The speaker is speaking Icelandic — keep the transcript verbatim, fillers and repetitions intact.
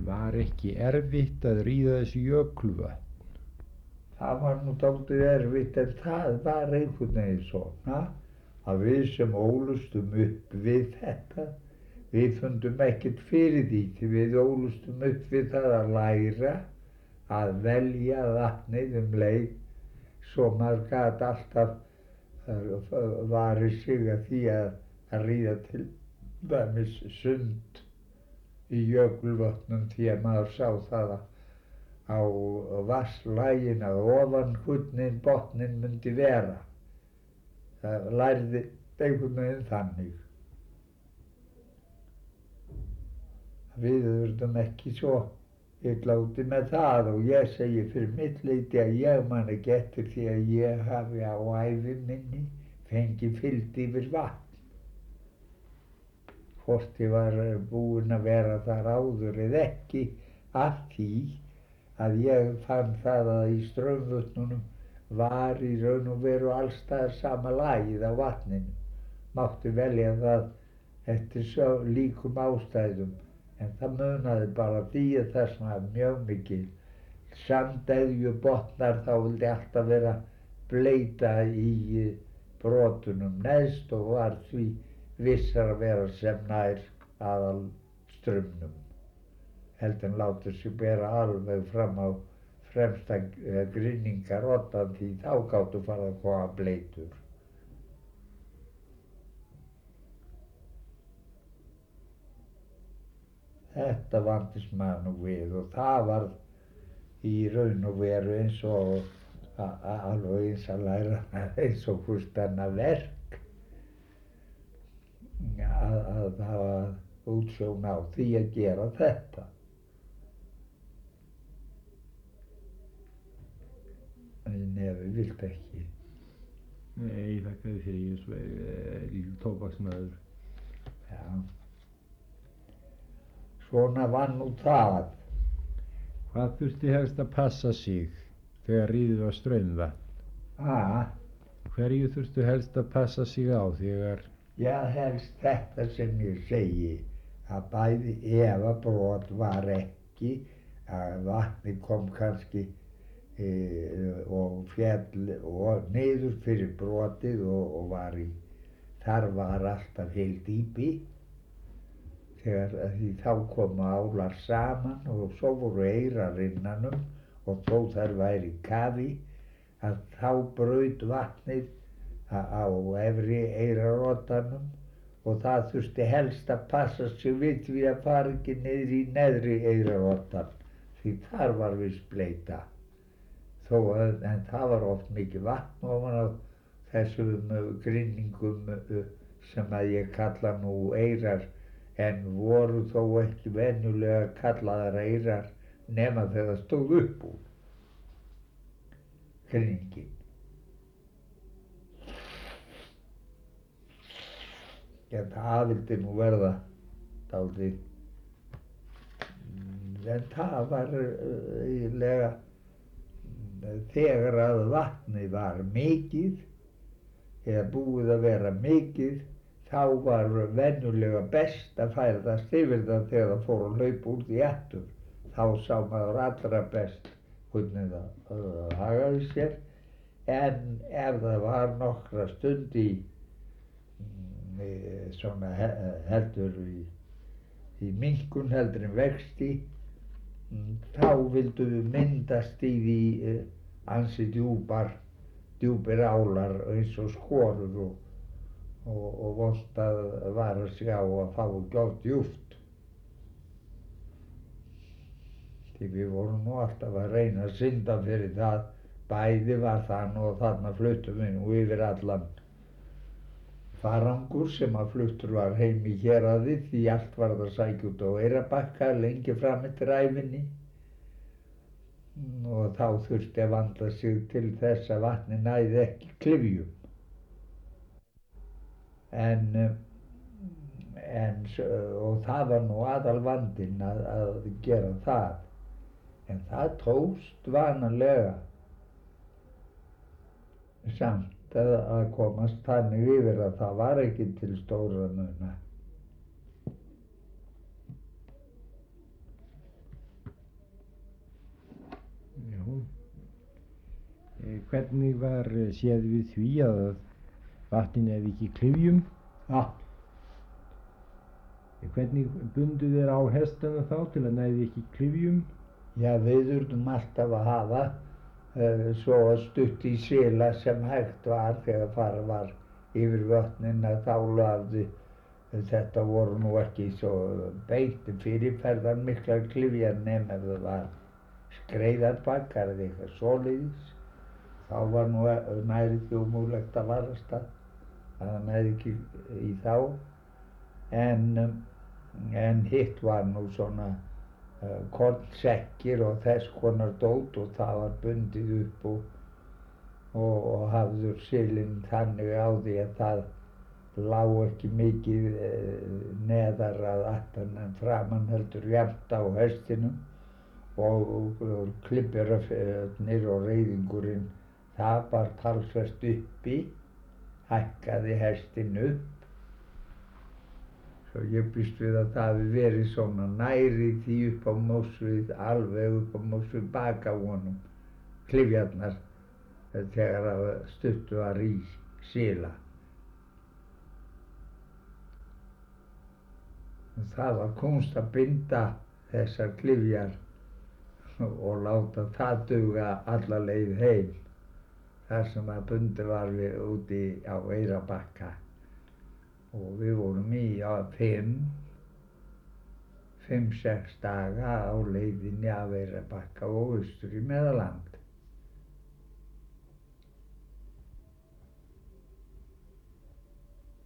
Var ekki erfitt að ríða þessi jökulvötn? Það var nú dálítið erfitt en það var einhvern veginn svona að við sem ólustum upp við þetta, við fundum ekkert fyrir því því við ólustum upp við það að læra að velja vatnið um leið svo maður gat alltaf uh, varið sig að því að, að ríða til dæmis sund í jökulvötnum því að maður sá það að á vatnslægin að ofan hvernig botninn myndi vera. Það lærði einhvern veginn þannig. Við urðum ekki svo illa úti með það og ég segi fyrir mitt leyti að ég man ekki eftir því að ég hafi á ævi minni fengið fylgd yfir vatn. Hvort ég var búinn að vera þar áður eða ekki af því að ég fann það að í straumvötnunum var í raun og veru allstaðar sama lagið á vatninu. Mátti velja það eftir líkum ástæðum en það munaði bara því að það sem var mjög mikil sandeðju botnar þá vildi alltaf vera bleyta í brotunum neðst og var því vissar að vera sem nær aðal straumnum. Heldur en láta sig bera alveg fram á fremsta gryningaroddan því þá gáttu farið að koma bleytur. Þetta vandist maður nú við og það var í raun og veru eins og alveg eins að læra eins og hvort annað verk að, að hafa útsjón á því að gera þetta. Nei, við vilt ekki. Nei, þakka þér fyrir ég svo er lítil tóbaksmaður. Já. Svona var nú það. Hvað þurfti helst að passa sig þegar ríðið var straumvatn? Ah, Hverju þurftu helst að passa sig á þegar... Já, helst þetta sem ég segi að bæði ef að brot var ekki, að vatnið kom kannski e, og fjall og niður fyrir brotið og, og var í, þar var alltaf heil dýpi. Þegar því þá komu álar saman og svo voru eyrar innanum og þó þær væri kafi að þá braut vatnið á efri eyraroddanum og það þurfti helst að passa sig við því að fara ekki niður í neðri eyraroddan því þar var viss bleyta. Þó að, en það var oft mikið vatn ofan á þessum grynningum sem að ég kalla nú eyrar en voru þó ekki venjulega kallaðar eyrar nema þegar stóð upp úr grynningin. Já, það vildi nú verða dálítið, en það var eiginlega þegar að vatnið var mikið eða búið að vera mikið þá var venjulega best að færðast yfir það þegar það fór að hlaupa úr því aftur. Þá sá maður allra best hvernig það hagaði sér en ef það var nokkra stund í svona heldur í, í minnkun heldur en vexti þá vildu við myndast í því ansi djúpar djúpir álar eins og skorur og, og, og vont að vara sig á að fá ekki of djúpt því við vorum nú alltaf að reyna að synda fyrir það bæði var það nú og þarna fluttum við nú yfir allan farangur sem að fluttur var heim í héraði því allt var það sækja út á Eyrarbakka lengi fram eftir ævinni og þá þurfti að vanda sig til þess að vatnið næði ekki klyfjum en, en og það var nú aðal vandinn að, að gera það en það tókst vanalega samt að, að komast þannig yfir að það var ekki til stóra muna. hvernig var eh, séð við því að vatnið næði ekki klyfjum? Já, Hvernig bundu þeir á hestana þá til að næði ekki klyfjum? já, við urðum alltaf að hafa uh, svo stutt í sila sem hægt var þegar farið var yfir vötnin að þá lafði þetta voru nú ekki svo beint fyrirferðar miklar klyfjar nema ef það var skreiðarbakkar eða eitthvað svoleiðis. Þá var nú næri því ómögulegt að varast það, að það næði ekki í þá. En, en hitt var nú svona uh, kornsekkir og þess konar dót og það var bundið upp og, og, og hafður silinn þannig á því að það lá ekki mikið uh, neðar að aftan en framan heldur jafnt á hestinum og, og, og klippirarnir og reiðingurinn það bar talsvert uppi, hækkaði hestinn upp. Svo ég býst við að það hafi verið svona næri því upp á mósvið, alveg upp á mósvið baka honum, klyfjarnar, þegar að stuttu var í sila. Og það var kúnst að binda þessar klyfjar og láta það duga alla leið heim, þar sem að bundið var við úti á Eyrarbakka. Og við vorum í á fimm, fimm, sex daga á leiðinni af Eyrarbakka og austur í Meðalland.